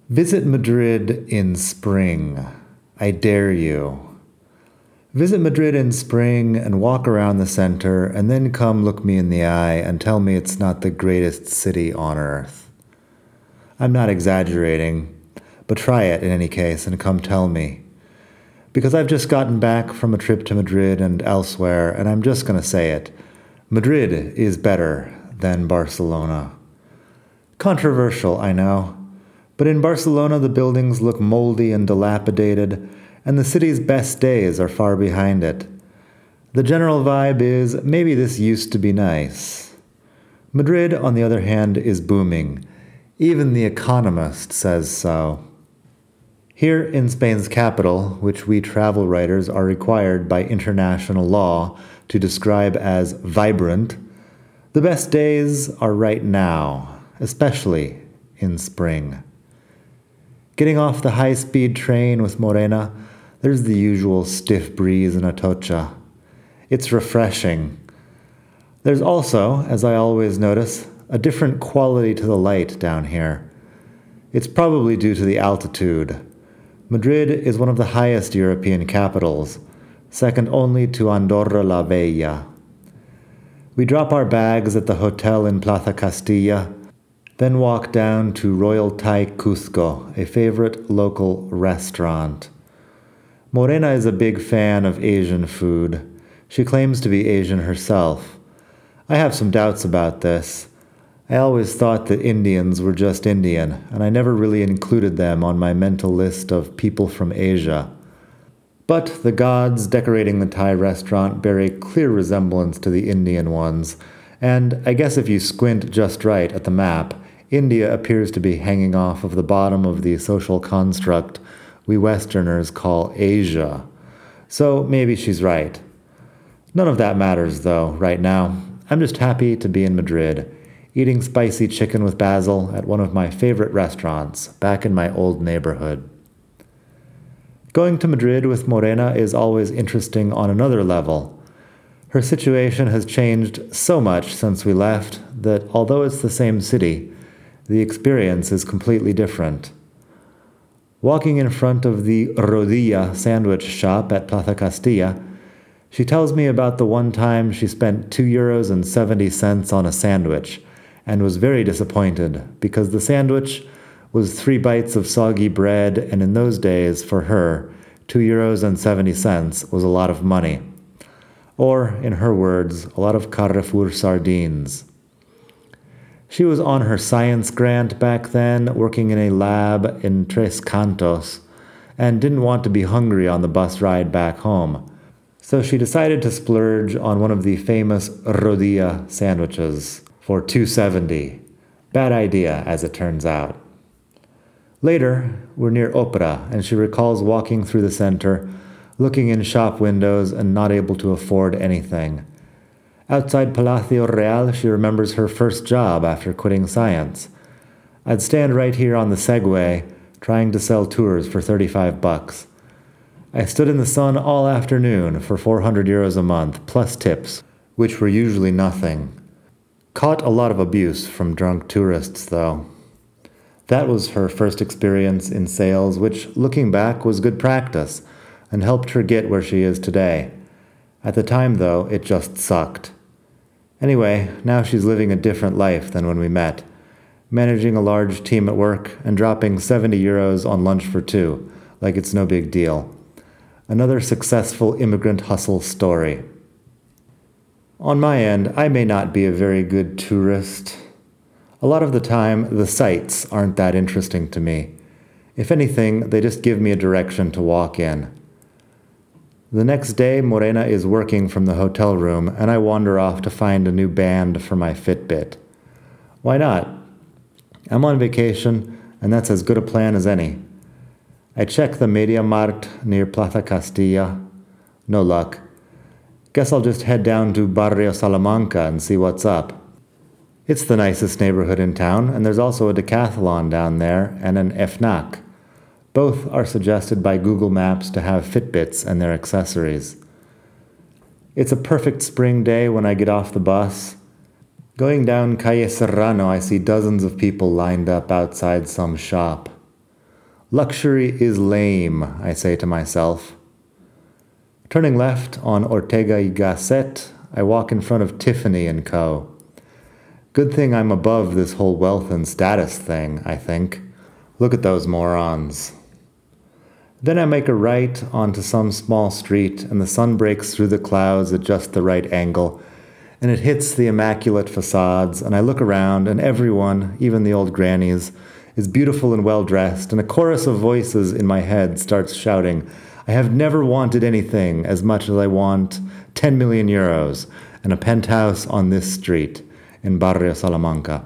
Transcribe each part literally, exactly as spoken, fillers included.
Visit Madrid in spring. I dare you. Visit Madrid in spring and walk around the center, and then come look me in the eye and tell me it's not the greatest city on earth. I'm not exaggerating, but try it in any case and come tell me. Because I've just gotten back from a trip to Madrid and elsewhere, and I'm just going to say it. Madrid is better than Barcelona. Controversial, I know. But in Barcelona, the buildings look moldy and dilapidated, and the city's best days are far behind it. The general vibe is, maybe this used to be nice. Madrid, on the other hand, is booming. Even The Economist says so. Here in Spain's capital, which we travel writers are required by international law to describe as vibrant, the best days are right now, especially in spring. Getting off the high-speed train with Morena, there's the usual stiff breeze in Atocha. It's refreshing. There's also, as I always notice, a different quality to the light down here. It's probably due to the altitude. Madrid is one of the highest European capitals, second only to Andorra la Vella. We drop our bags at the hotel in Plaza Castilla, then walk down to Royal Thai Cusco, a favorite local restaurant. Morena is a big fan of Asian food. She claims to be Asian herself. I have some doubts about this. I always thought that Indians were just Indian, and I never really included them on my mental list of people from Asia. But the gods decorating the Thai restaurant bear a clear resemblance to the Indian ones, and I guess if you squint just right at the map, India appears to be hanging off of the bottom of the social construct we Westerners call Asia. So maybe she's right. None of that matters, though, right now. I'm just happy to be in Madrid, eating spicy chicken with basil at one of my favorite restaurants back in my old neighborhood. Going to Madrid with Morena is always interesting on another level. Her situation has changed so much since we left that although it's the same city, the experience is completely different. Walking in front of the Rodilla sandwich shop at Plaza Castilla, she tells me about the one time she spent two euros and seventy cents on a sandwich and was very disappointed because the sandwich was three bites of soggy bread, and in those days, for her, two euros and seventy cents was a lot of money. Or, in her words, a lot of Carrefour sardines. She was on her science grant back then, working in a lab in Tres Cantos, and didn't want to be hungry on the bus ride back home. So she decided to splurge on one of the famous Rodilla sandwiches for two dollars and seventy cents. Bad idea, as it turns out. Later, we're near Opera, and she recalls walking through the center, looking in shop windows and not able to afford anything. Outside Palacio Real, she remembers her first job after quitting science. I'd stand right here on the Segway, trying to sell tours for thirty-five bucks. I stood in the sun all afternoon for four hundred euros a month, plus tips, which were usually nothing. Caught a lot of abuse from drunk tourists, though. That was her first experience in sales, which, looking back, was good practice, and helped her get where she is today. At the time, though, it just sucked. Anyway, now she's living a different life than when we met, managing a large team at work and dropping seventy euros on lunch for two, like it's no big deal. Another successful immigrant hustle story. On my end, I may not be a very good tourist. A lot of the time, the sights aren't that interesting to me. If anything, they just give me a direction to walk in. The next day, Morena is working from the hotel room, and I wander off to find a new band for my Fitbit. Why not? I'm on vacation, and that's as good a plan as any. I check the MediaMarkt near Plaza Castilla. No luck. Guess I'll just head down to Barrio Salamanca and see what's up. It's the nicest neighborhood in town, and there's also a decathlon down there and an FNAC. Both are suggested by Google Maps to have Fitbits and their accessories. It's a perfect spring day when I get off the bus. Going down Calle Serrano, I see dozens of people lined up outside some shop. Luxury is lame, I say to myself. Turning left on Ortega y Gasset, I walk in front of Tiffany and Co. Good thing I'm above this whole wealth and status thing, I think. Look at those morons. Then I make a right onto some small street, and the sun breaks through the clouds at just the right angle, and it hits the immaculate facades, and I look around, and everyone, even the old grannies, is beautiful and well-dressed, and a chorus of voices in my head starts shouting, I have never wanted anything as much as I want ten million euros and a penthouse on this street in Barrio Salamanca.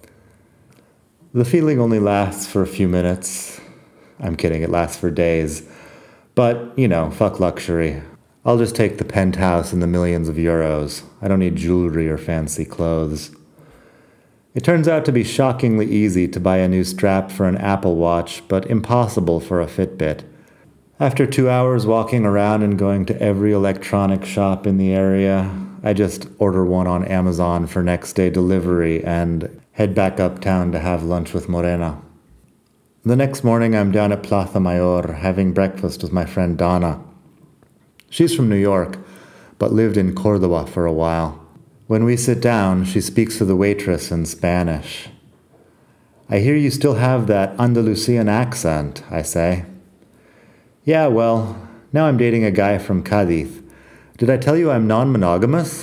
The feeling only lasts for a few minutes. I'm kidding, it lasts for days. But, you know, fuck luxury. I'll just take the penthouse and the millions of euros. I don't need jewelry or fancy clothes. It turns out to be shockingly easy to buy a new strap for an Apple Watch, but impossible for a Fitbit. After two hours walking around and going to every electronic shop in the area, I just order one on Amazon for next day delivery and head back uptown to have lunch with Morena. The next morning I'm down at Plaza Mayor having breakfast with my friend Donna. She's from New York, but lived in Cordoba for a while. When we sit down, she speaks to the waitress in Spanish. I hear you still have that Andalusian accent, I say. Yeah, well, now I'm dating a guy from Cadiz. Did I tell you I'm non-monogamous?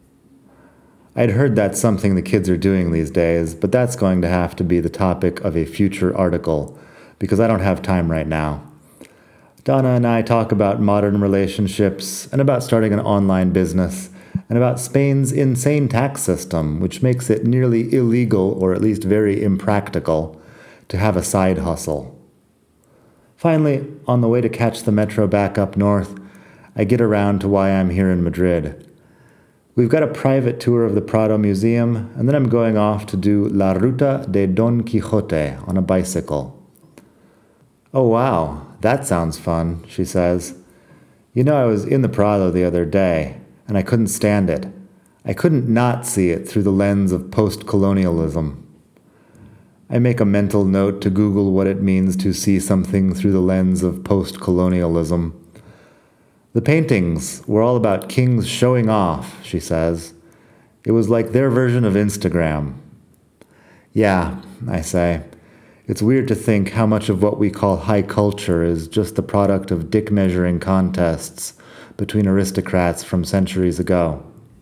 I'd heard that's something the kids are doing these days, but that's going to have to be the topic of a future article, because I don't have time right now. Donna and I talk about modern relationships, and about starting an online business, and about Spain's insane tax system, which makes it nearly illegal, or at least very impractical, to have a side hustle. Finally, on the way to catch the metro back up north, I get around to why I'm here in Madrid. We've got a private tour of the Prado Museum, and then I'm going off to do La Ruta de Don Quixote on a bicycle. Oh wow, that sounds fun, she says. You know, I was in the Prado the other day, and I couldn't stand it. I couldn't not see it through the lens of post-colonialism. I make a mental note to Google what it means to see something through the lens of post-colonialism. The paintings were all about kings showing off, she says. It was like their version of Instagram. Yeah, I say. It's weird to think how much of what we call high culture is just the product of dick-measuring contests between aristocrats from centuries ago.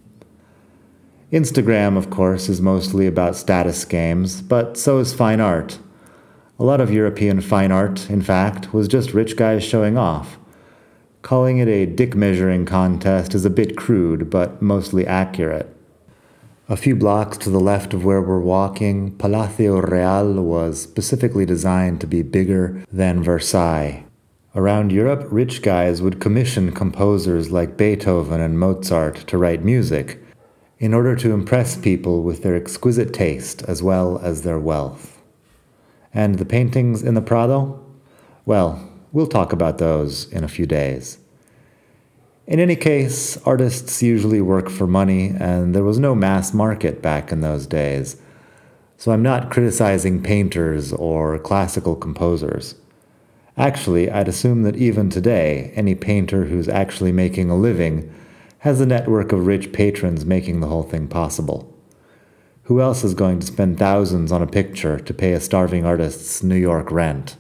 Instagram, of course, is mostly about status games, but so is fine art. A lot of European fine art, in fact, was just rich guys showing off. Calling it a dick-measuring contest is a bit crude, but mostly accurate. A few blocks to the left of where we're walking, Palacio Real was specifically designed to be bigger than Versailles. Around Europe, rich guys would commission composers like Beethoven and Mozart to write music, in order to impress people with their exquisite taste as well as their wealth. And the paintings in the Prado? Well, we'll talk about those in a few days. In any case, artists usually work for money, and there was no mass market back in those days. So I'm not criticizing painters or classical composers. Actually, I'd assume that even today, any painter who's actually making a living has a network of rich patrons making the whole thing possible. Who else is going to spend thousands on a picture to pay a starving artist's New York rent?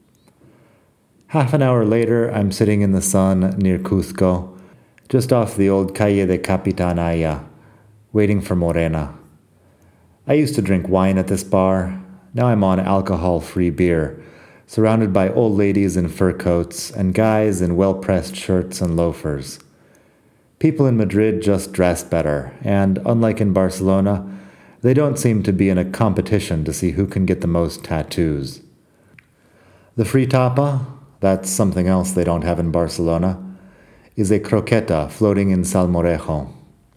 Half an hour later, I'm sitting in the sun near Cuzco, just off the old Calle de Capitanaya, waiting for Morena. I used to drink wine at this bar. Now I'm on alcohol-free beer, surrounded by old ladies in fur coats and guys in well-pressed shirts and loafers. People in Madrid just dress better, and unlike in Barcelona, they don't seem to be in a competition to see who can get the most tattoos. The free tapa, that's something else they don't have in Barcelona, is a croqueta floating in salmorejo.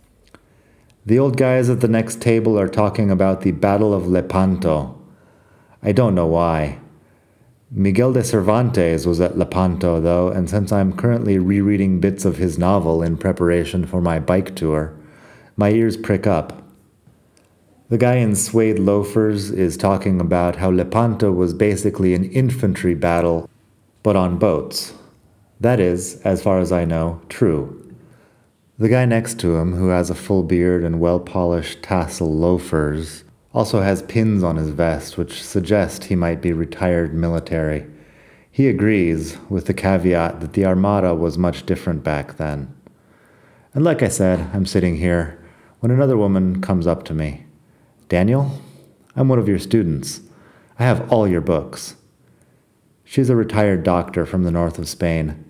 The old guys at the next table are talking about the Battle of Lepanto. I don't know why. Miguel de Cervantes was at Lepanto, though, and since I'm currently rereading bits of his novel in preparation for my bike tour, my ears prick up. The guy in suede loafers is talking about how Lepanto was basically an infantry battle, but on boats. That is, as far as I know, true. The guy next to him, who has a full beard and well-polished tassel loafers, also has pins on his vest which suggest he might be retired military. He agrees, with the caveat that the Armada was much different back then. And like I said, I'm sitting here when another woman comes up to me. Daniel, I'm one of your students. I have all your books. She's a retired doctor from the north of Spain.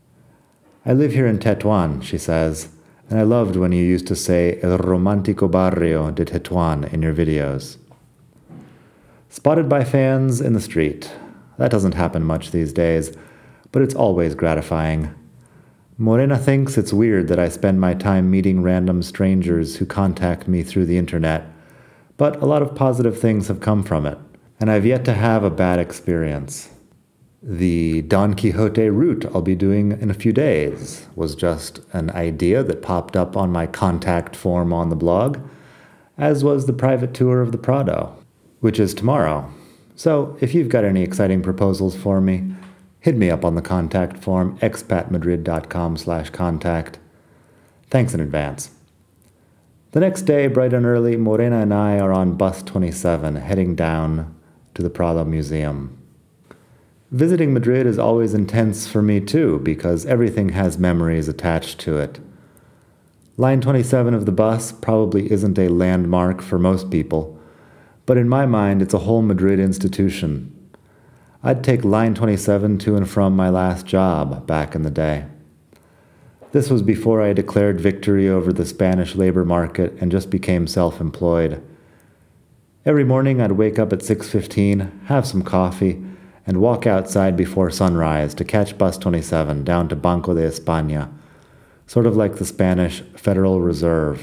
I live here in Tetuan, she says, and I loved when you used to say El Romántico Barrio de Tetuan in your videos. Spotted by fans in the street. That doesn't happen much these days, but it's always gratifying. Morena thinks it's weird that I spend my time meeting random strangers who contact me through the internet, but a lot of positive things have come from it, and I've yet to have a bad experience. The Don Quixote route I'll be doing in a few days was just an idea that popped up on my contact form on the blog, as was the private tour of the Prado, which is tomorrow. So if you've got any exciting proposals for me, hit me up on the contact form, expatmadrid.com slash contact. Thanks in advance. The next day, bright and early, Morena and I are on bus twenty-seven, heading down to the Prado Museum. Visiting Madrid is always intense for me too, because everything has memories attached to it. Line twenty-seven of the bus probably isn't a landmark for most people, but in my mind it's a whole Madrid institution. I'd take line twenty-seven to and from my last job back in the day. This was before I declared victory over the Spanish labor market and just became self-employed. Every morning I'd wake up at six fifteen, have some coffee, and walk outside before sunrise to catch bus twenty-seven down to Banco de España, sort of like the Spanish Federal Reserve.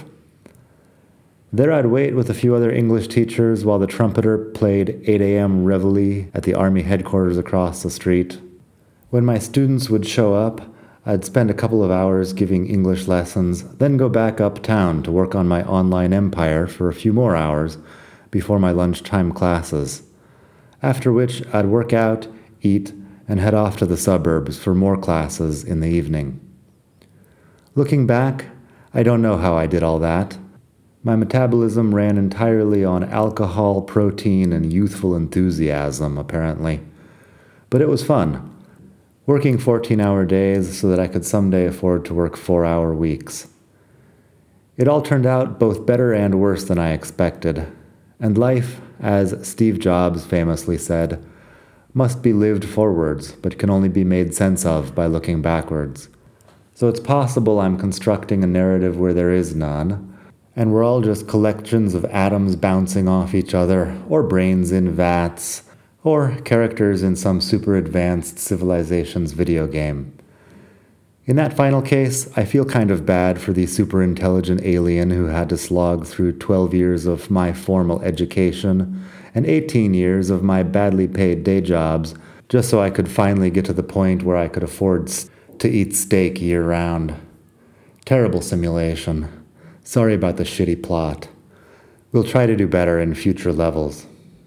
There I'd wait with a few other English teachers while the trumpeter played eight a.m. reveille at the army headquarters across the street. When my students would show up, I'd spend a couple of hours giving English lessons, then go back uptown to work on my online empire for a few more hours before my lunchtime classes. After which I'd work out, eat, and head off to the suburbs for more classes in the evening. Looking back, I don't know how I did all that. My metabolism ran entirely on alcohol, protein, and youthful enthusiasm, apparently. But it was fun, working fourteen-hour days so that I could someday afford to work four-hour weeks. It all turned out both better and worse than I expected, and life, as Steve Jobs famously said, must be lived forwards, but can only be made sense of by looking backwards. So it's possible I'm constructing a narrative where there is none, and we're all just collections of atoms bouncing off each other, or brains in vats, or characters in some super advanced civilization's video game. In that final case, I feel kind of bad for the super intelligent alien who had to slog through twelve years of my formal education and eighteen years of my badly paid day jobs just so I could finally get to the point where I could afford to eat steak year-round. Terrible simulation. Sorry about the shitty plot. We'll try to do better in future levels.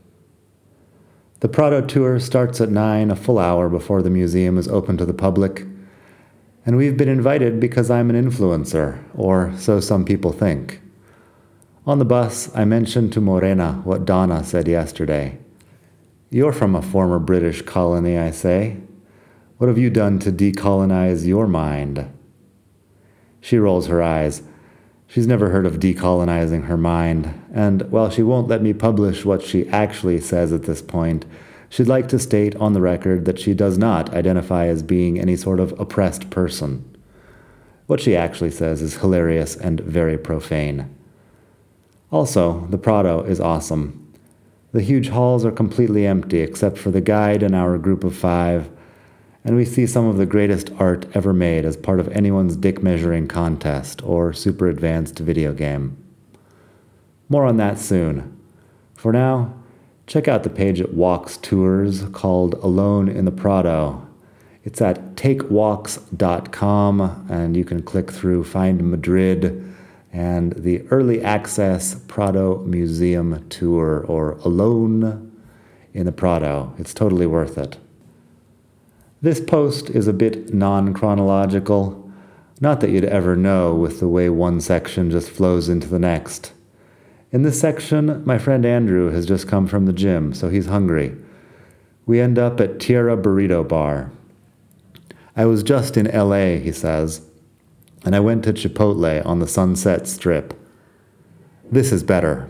The Prado tour starts at nine, a full hour before the museum is open to the public. And we've been invited because I'm an influencer, or so some people think. On the bus, I mentioned to Morena what Donna said yesterday. You're from a former British colony, I say. What have you done to decolonize your mind? She rolls her eyes. She's never heard of decolonizing her mind, and while she won't let me publish what she actually says at this point, she'd like to state on the record that she does not identify as being any sort of oppressed person. What she actually says is hilarious and very profane. Also, the Prado is awesome. The huge halls are completely empty except for the guide and our group of five, and we see some of the greatest art ever made as part of anyone's dick-measuring contest or super advanced video game. More on that soon. For now, check out the page at Walks Tours called Alone in the Prado. It's at take walks dot com, and you can click through Find Madrid, and the Early Access Prado Museum Tour, or Alone in the Prado. It's totally worth it. This post is a bit non-chronological, not that you'd ever know with the way one section just flows into the next. In this section, my friend Andrew has just come from the gym, so he's hungry. We end up at Tierra Burrito Bar. I was just in L A, he says, and I went to Chipotle on the Sunset Strip. This is better.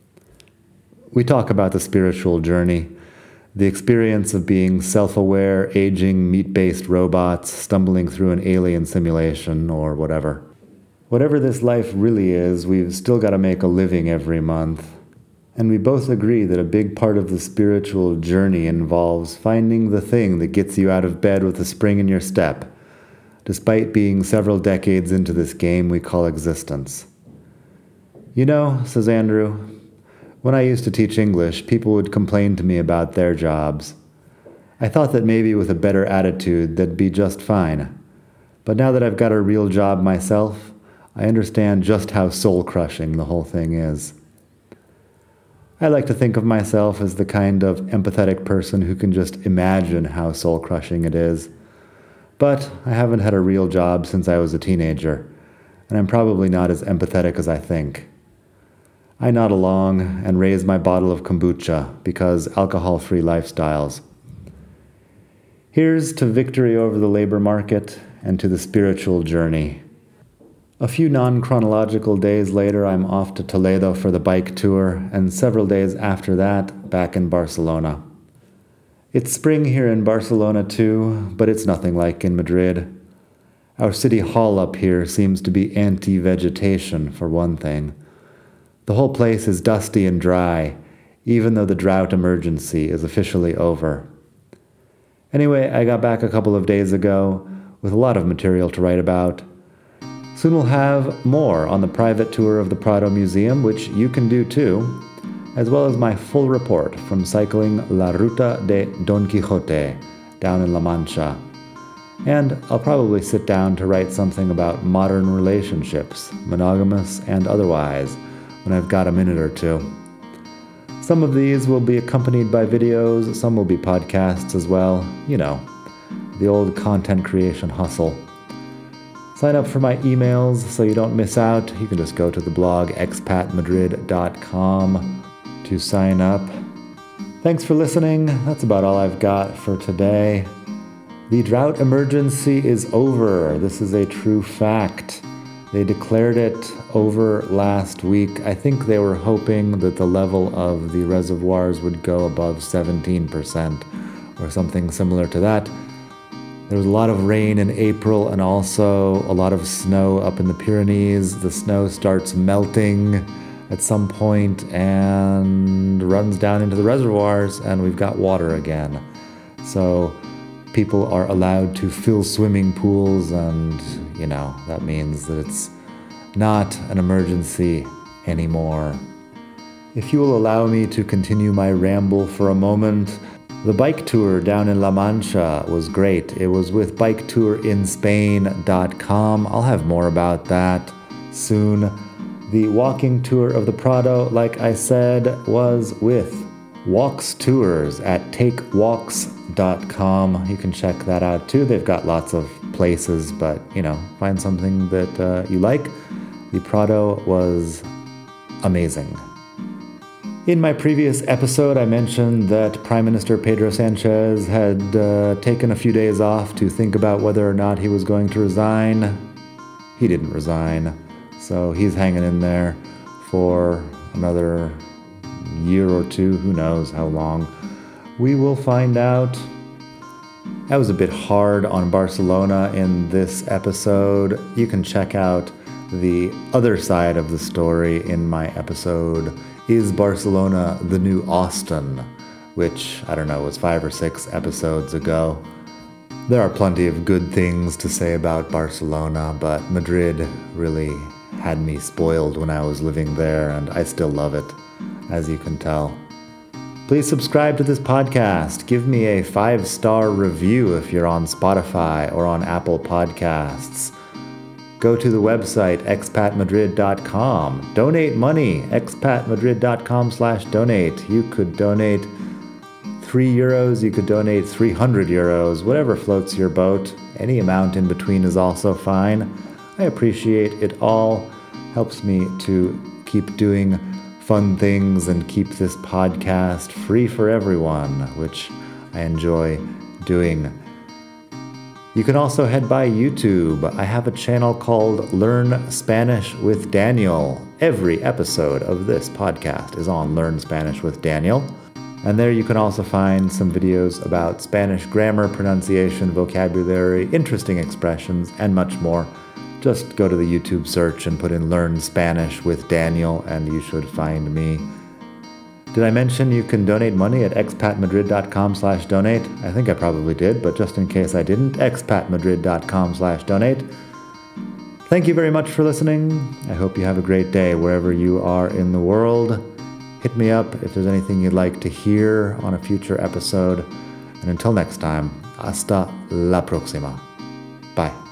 We talk about the spiritual journey, the experience of being self-aware, aging, meat-based robots stumbling through an alien simulation or whatever. Whatever this life really is, we've still got to make a living every month. And we both agree that a big part of the spiritual journey involves finding the thing that gets you out of bed with a spring in your step, despite being several decades into this game we call existence. You know, says Andrew, when I used to teach English, people would complain to me about their jobs. I thought that maybe with a better attitude, that'd be just fine. But now that I've got a real job myself, I understand just how soul-crushing the whole thing is. I like to think of myself as the kind of empathetic person who can just imagine how soul-crushing it is. But I haven't had a real job since I was a teenager, and I'm probably not as empathetic as I think. I nod along and raise my bottle of kombucha because alcohol-free lifestyles. Here's to victory over the labor market and to the spiritual journey. A few non-chronological days later, I'm off to Toledo for the bike tour, and several days after that, back in Barcelona. It's spring here in Barcelona too, but it's nothing like in Madrid. Our city hall up here seems to be anti-vegetation, for one thing. The whole place is dusty and dry, even though the drought emergency is officially over. Anyway, I got back a couple of days ago with a lot of material to write about. Soon we'll have more on the private tour of the Prado Museum, which you can do too, as well as my full report from cycling La Ruta de Don Quixote down in La Mancha. And I'll probably sit down to write something about modern relationships, monogamous and otherwise, when I've got a minute or two. Some of these will be accompanied by videos, some will be podcasts as well, you know, the old content creation hustle. Sign up for my emails so you don't miss out. You can just go to the blog expat madrid dot com to sign up. Thanks for listening. That's about all I've got for today. The drought emergency is over. This is a true fact. They declared it over last week. I think they were hoping that the level of the reservoirs would go above seventeen percent or something similar to that. There was a lot of rain in April and also a lot of snow up in the Pyrenees. The snow starts melting at some point and runs down into the reservoirs, and we've got water again. So people are allowed to fill swimming pools, and, you know, that means that it's not an emergency anymore. If you will allow me to continue my ramble for a moment, the bike tour down in La Mancha was great. It was with bike tour in spain dot com. I'll have more about that soon. The walking tour of the Prado, like I said, was with Walks Tours at take walks dot com. You can check that out too. They've got lots of places, but, you know, find something that uh, you like. The Prado was amazing. In my previous episode, I mentioned that Prime Minister Pedro Sanchez had uh, taken a few days off to think about whether or not he was going to resign. He didn't resign, so he's hanging in there for another year or two, who knows how long. We will find out. I was a bit hard on Barcelona in this episode. You can check out the other side of the story in my episode, Is Barcelona the New Austin?, which, I don't know, was five or six episodes ago. There are plenty of good things to say about Barcelona, but Madrid really had me spoiled when I was living there, and I still love it, as you can tell. Please subscribe to this podcast. Give me a five-star review if you're on Spotify or on Apple Podcasts. Go to the website, expat madrid dot com. Donate money, expat madrid dot com slash donate. You could donate three euros, you could donate three hundred euros, whatever floats your boat. Any amount in between is also fine. I appreciate it all. Helps me to keep doing fun things and keep this podcast free for everyone, which I enjoy doing. You can also head by YouTube. I have a channel called Learn Spanish with Daniel. Every episode of this podcast is on Learn Spanish with Daniel. And there you can also find some videos about Spanish grammar, pronunciation, vocabulary, interesting expressions, and much more. Just go to the YouTube search and put in Learn Spanish with Daniel, and you should find me. Did I mention you can donate money at expat madrid dot com slash donate? I think I probably did, but just in case I didn't, expat madrid dot com slash donate. Thank you very much for listening. I hope you have a great day wherever you are in the world. Hit me up if there's anything you'd like to hear on a future episode. And until next time, hasta la próxima. Bye.